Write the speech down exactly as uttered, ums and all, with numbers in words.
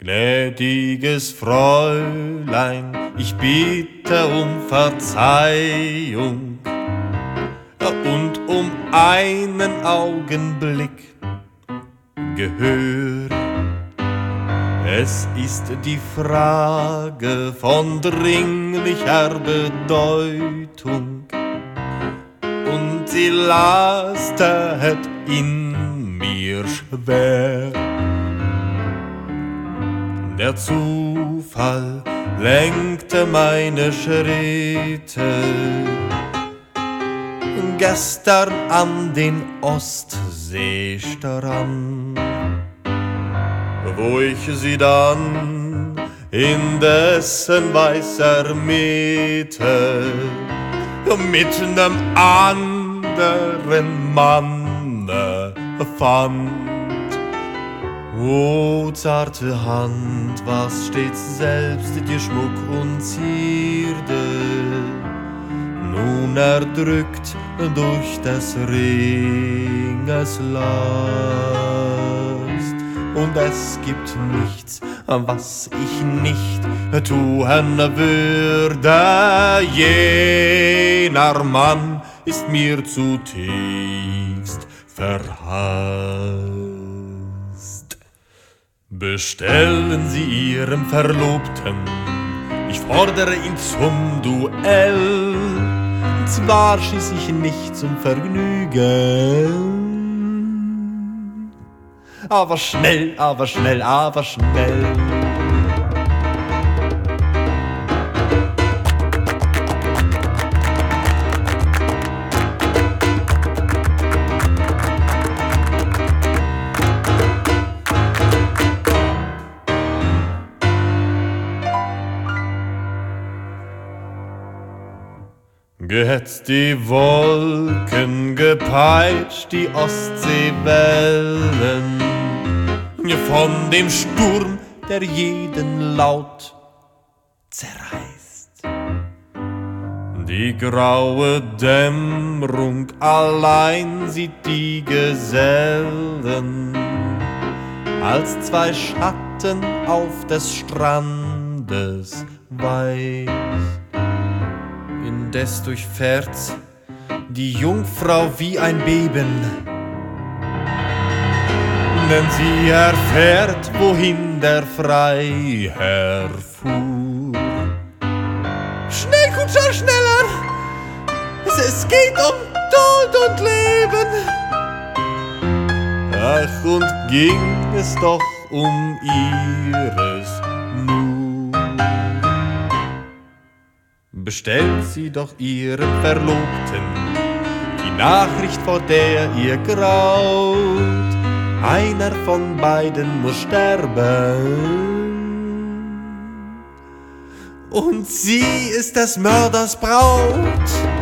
Gnädiges Fräulein, ich bitte um Verzeihung und um einen Augenblick Gehör. Es ist die Frage von dringlicher Bedeutung und sie lastet in mir schwer. Der Zufall lenkte meine Schritte gestern an den Ostseestrand, wo ich sie dann in dessen weißer Mitte mit nem anderen Manne fand. O zarte Hand, was stets selbst dir Schmuck und Zierde nun erdrückt durch des Ringes Last. Und es gibt nichts, was ich nicht tun würde. Jener Mann ist mir zutiefst verhasst. Bestellen Sie Ihrem Verlobten, ich fordere ihn zum Duell. Zwar schieß ich nicht zum Vergnügen, aber schnell, aber schnell, aber schnell. Gehetzt die Wolken, gepeitscht die Ostseewellen, von dem Sturm, der jeden Laut zerreißt. Die graue Dämmerung allein sieht die Gesellen als zwei Schatten auf des Strandes weiß. Indes durchfährt die Jungfrau wie ein Beben, denn sie erfährt, wohin der Freiherr fuhr. Schnell, Kutscher, schneller! Es geht um Tod und Leben. Ach, und ging es doch um ihres nur. Bestellt sie doch ihren Verlobten die Nachricht, vor der ihr graut. Einer von beiden muss sterben und sie ist des Mörders Braut.